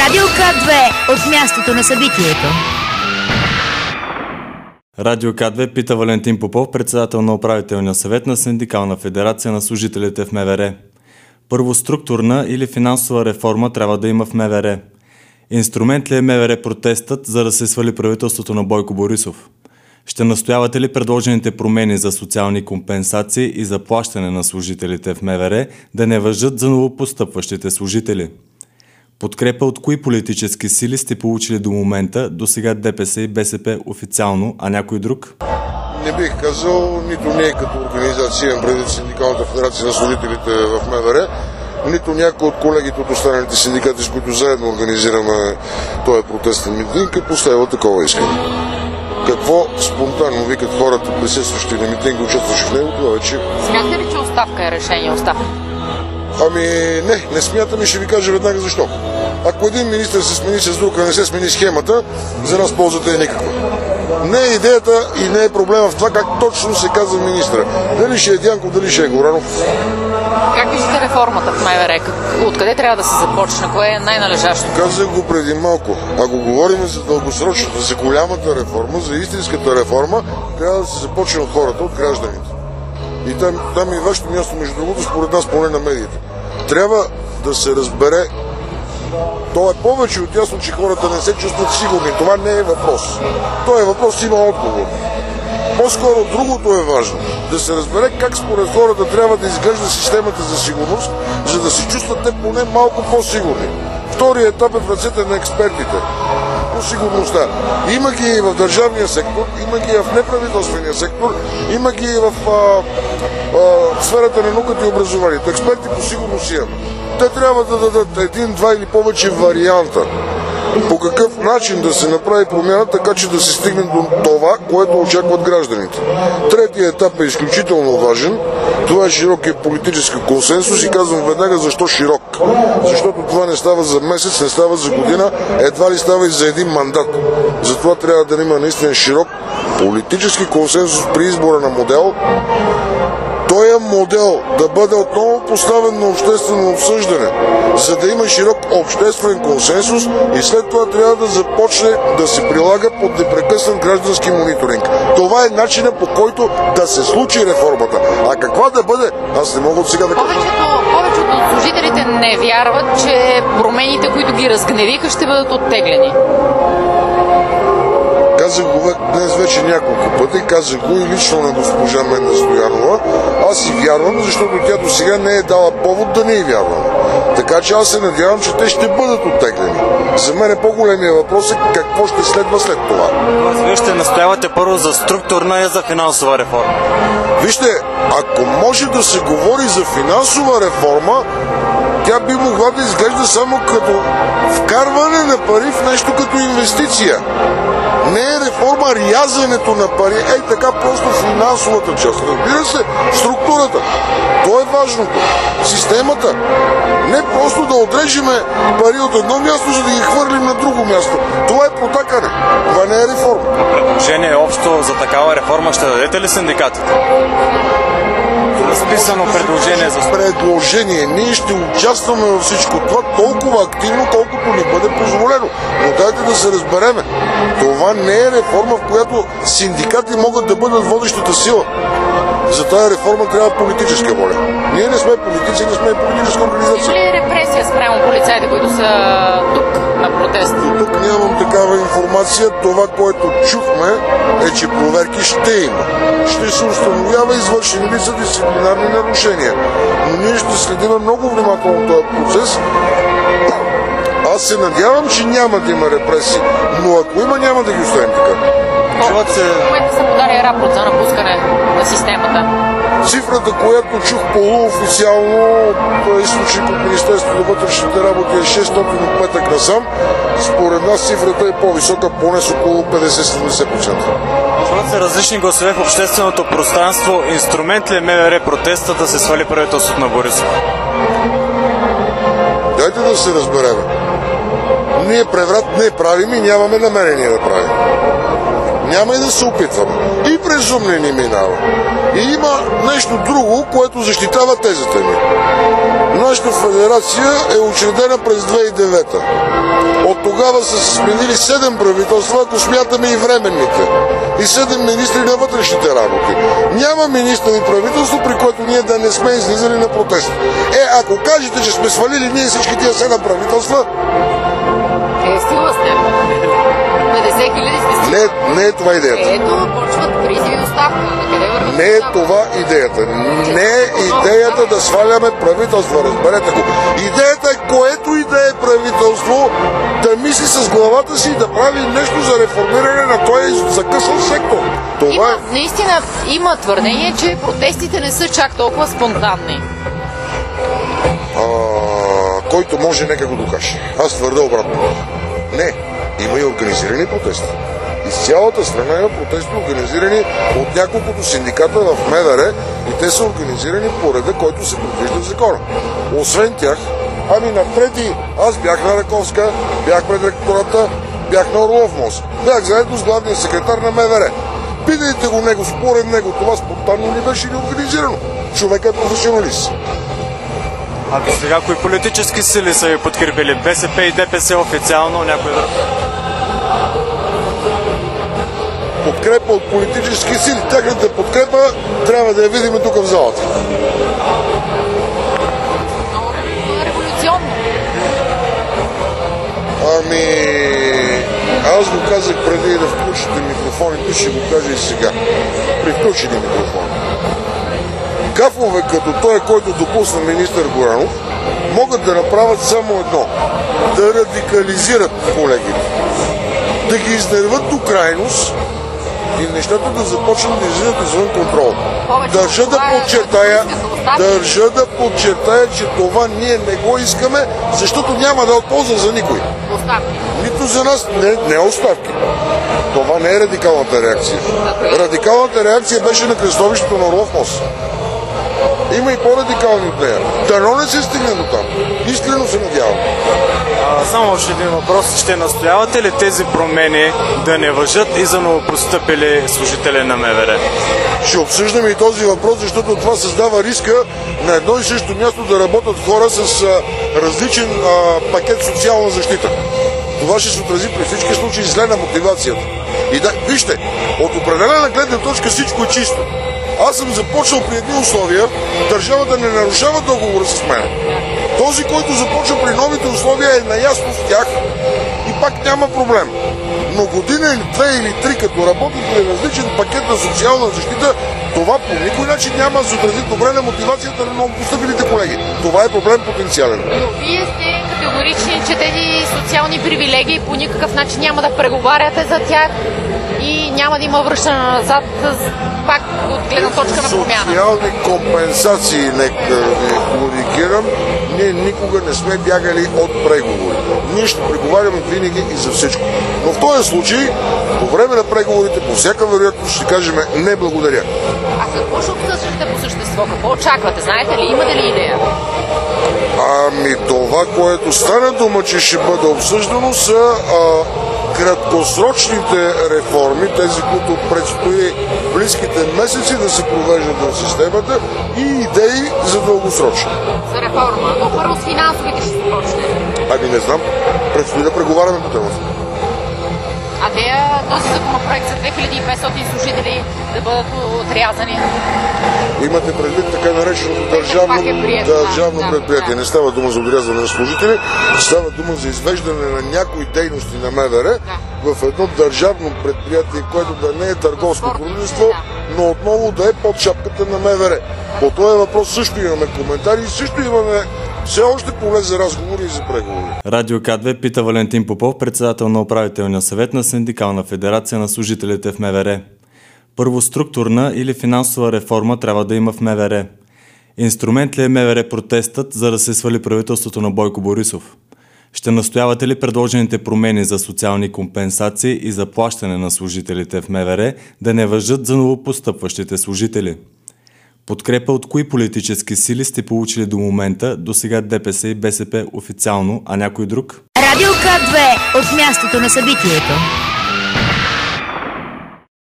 Радио К2 от мястото на събитието. Радио К2 пита Валентин Попов, председател на управителния съвет на Синдикална федерация на служителите в МВР. Първо, структурна или финансова реформа трябва да има в МВР. Инструмент ли е МВР протестът, за да се свали правителството на Бойко Борисов? Ще настоявате ли предложените промени за социални компенсации и заплащане на служителите в МВР да не важат за новопостъпващите служители? Подкрепа от кои политически сили сте получили до момента, до сега ДПС и БСП официално, а някой друг? Не бих казал, нито ние като организация, преди Синдикалната федерация на служителите в МВР, нито някой от колегите от останалите синдикати, с които заедно организираме този протестен митинг, е поставил такова искане. Какво спонтанно викат хората, присъстващи на митинга, участващи в него, това вече... Смятате ли, че оставка е решение? Оставка? Ами не смятам и ще ви кажа веднага защо. Ако един министър се смени с друг, а не се смени схемата, за нас ползата е никаква. Не е идеята и не е проблема в това как точно се казва министъра. Дали ще е Дянков, дали ще е Горанов. Как виждате реформата в МВР? Откъде трябва да се започне? Кое е най-належащо? Казах го преди малко. Ако говорим за дългосрочната, за голямата реформа, за истинската реформа, трябва да се започне от хората, от гражданите. И там и вашето място, между другото, според нас, поне на медиите. Трябва да се разбере, то е повече от ясно, че хората не се чувстват сигурни. Това не е въпрос. Това е въпрос, има отговор. По-скоро другото е важно. Да се разбере как според хората трябва да изглежда системата за сигурност, за да се чувстват те поне малко по-сигурни. Вторият етап е в ръцете на експертите по сигурността. Има ги и в държавния сектор, има ги и в неправителствения сектор, има ги и в сферата на науката и образованието. Експерти по сигурност имаме. Те трябва да дадат един, два или повече варианта по какъв начин да се направи промяна, така че да се стигне до това, което очакват гражданите. Третият етап е изключително важен. Това е широкият политически консенсус и казвам веднага защо широк. Защото това не става за месец, не става за година, едва ли става и за един мандат. Затова трябва да има наистина широк политически консенсус при избора на модел. Той е модел да бъде отново поставен на обществено обсъждане, за да има широк обществен консенсус и след това трябва да започне да се прилага под непрекъснат граждански мониторинг. Това е начинът, по който да се случи реформата. А каква да бъде, аз не мога от сега да кажа. Повечето от служителите не вярват, че промените, които ги разгневиха, ще бъдат оттеглени. Казах го днес вече няколко пъти, казах го и лично на госпожа Менда Стоянова. Аз си вярвам, защото тя до сега не е дала повод да не й вярвам. Така че аз се надявам, че те ще бъдат оттеглени. За мен по-големия въпрос е какво ще следва след това. Вие ще настоявате първо за структурна и за финансова реформа. Вижте, ако може да се говори за финансова реформа, тя би могла да изглежда само като вкарване на пари в нещо като инвестиция. Не е реформа рязането на пари, така просто финансовата част. Разбира се, структурата. То е важното. Системата. Не просто да отрежеме пари от едно място, за да ги хвърлим на друго място. Това е протакане. Това не е реформа. Предложение общо за такава реформа ще дадете ли синдикатите? Разписано предложение за предложение. Ние ще участваме във всичко това толкова активно, колкото ни бъде позволено. Но дайте да се разбереме. Това не е реформа, в която синдикати могат да бъдат водещата сила. За тази реформа трябва политическа воля. Ние не сме политици, не сме политическа организация. Има ли репресия спрямо полицаите, които са тук на протест? Тук нямам такава информация. Това, което чухме, е, че проверки ще има. Ще се установява извършени ли са дисциплинарни нарушения. Но ние ще следим много внимателно този процес. Аз се надявам, че няма да има репресии, но ако има, няма да ги оставим така. В момента са подали рапорт за напускане на системата. Цифрата, която чух полуофициално от източник от Министерството на вътрешните работи е 605 насам. Според нас цифрата е по-висока, поне с около 50-70%. Чуват се различни гласове в общественото пространство. Инструмент ли е МВР протеста да се свали правителството на Борисов? Дайте да се разберем. Ние преврат не правим и нямаме намерение да правим. Няма и да се опитваме. И презум не ни минава. И има нещо друго, което защитава тезата ми. Нашата федерация е учредена през 2009. тогава са се сменили 7 правителства, ако смятаме и временните. И 7 министри на вътрешните работи. Няма министър и правителство, при което ние да не сме излизали на протест. Ако кажете, че сме свалили ние всички тия 7 правителства... Сила сте. 50 хиляди сте. Не е това идеята. Ето, почват призиви и оставка. Не е това идеята. Не е идеята да сваляме правителства, разберете го. Идеята е, което и да е правителство, да мисли с главата си и да прави нещо за реформиране на този закъсан сектор. Това наистина има твърдение, че протестите не са чак толкова спонтанни. Който може, нека го докаже. Аз твърда обратно. Не, има и организирани протести. Из цялата страна има протести, организирани от няколкото синдиката в МВР, и те са организирани по реда, който се предвижда в закона. Освен тях, на 3-ти аз бях на Раковска, бях пред ректората, бях на Орлов мост. Бях заедно с главния секретар на МВР. Питайте го него, според него това спонтанно не беше ли организирано. Човек е професионалист. А до сега кои политически сили са ви подкрепили? БСП и ДПС официално, някой друг? Подкрепа от политически сили. Тяхната подкрепа трябва да я видим тук в залата. Революционно. Аз го казах преди да включите микрофоните, ще го кажа и сега. При включени микрофони. Гафове като той, който допусна министър Горанов, могат да направят само едно. Да радикализират колегите. Да ги изнерват до крайност и нещата да започнат да излизат извън контрол. Държа да подчертая, че това ние не го искаме, защото няма да е от полза за никой. Нито за нас, не оставки. Това не е радикалната реакция. Радикалната реакция беше на кръстовището на Орлов мост. Има и по-радикални от нея. Дано не се стигне до там. Искрено се надявам. Само още един въпрос. Ще настоявате ли тези промени да не важат и за новопостъпили служители на МВР? Ще обсъждаме и този въпрос, защото това създава риска на едно и също място да работят хора с различен пакет социална защита. Това ще се отрази при всички случаи зле на мотивацията. И да, вижте, от определена гледна точка всичко е чисто. Аз съм започнал при едни условия, държавата не нарушава договора с мен. Този, който започва при новите условия, е наясно с тях и пак няма проблем. Но година или 2 или 3, като работи при различен пакет на социална защита, това по никой начин няма да се отрази добре на мотивацията на новопостъпилите колеги. Това е проблем потенциален. Но вие сте категорични, че тези социални привилегии по никакъв начин няма да преговаряте за тях и няма да има връщане назад, пак от гледна точка на промяна. Социални компенсации, нека ви коригирам, ние никога не сме бягали от преговори. Ние ще преговаряме винаги и за всичко. Но в този случай, по време на преговорите, по всяка вероятност ще кажем не благодаря. А какво ще обсъждате по същество? Какво очаквате? Знаете ли? Имате ли идея? Това, което стана дума, че ще бъде обсъждано, са краткосрочните реформи, тези, които предстои в близките месеци да се провеждат в системата, и идеи за дългосрочни. За реформа. Но първо с финансовите ще се почне. Не знам. Предстои да преговаряме по темата. Този законопроект за 2500 служители да бъдат отрязани? Имате предвид така нареченото държавно предприятие. Не става дума за отрязване на служители, става дума за извеждане на някои дейности на МВР в едно държавно предприятие, което да не е търговско дружество, но отново да е под шапката на МВР. По този въпрос също имаме коментари и също имаме все още поле за разговори и за преговори. Радио К2 пита Валентин Попов, председател на управителния съвет на Синдикална федерация на служителите в МВР. Първо, структурна или финансова реформа трябва да има в МВР. Инструмент ли е МВР протестът, за да се свали правителството на Бойко Борисов? Ще настоявате ли предложените промени за социални компенсации и заплащане на служителите в МВР да не важат за новопостъпващите служители? Подкрепа от кои политически сили сте получили до момента, до сега ДПС и БСП официално, а някой друг? Радио К2 от мястото на събитието.